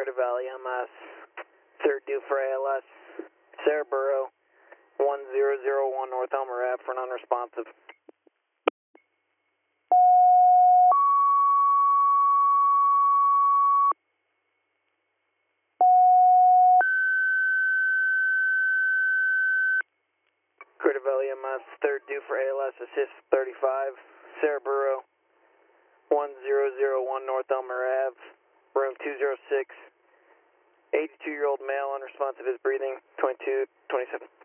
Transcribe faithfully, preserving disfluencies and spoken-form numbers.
Crater Valley M S, third due for A L S, Cerebro, one zero zero one North Elmer Ave for an unresponsive. Crater Valley M S, third due for A L S, assist thirty-five, Cerebro, one zero zero one North Elmer Ave, room two zero six, eighty-two-year-old male, unresponsive, is breathing, twenty-two twenty-seven.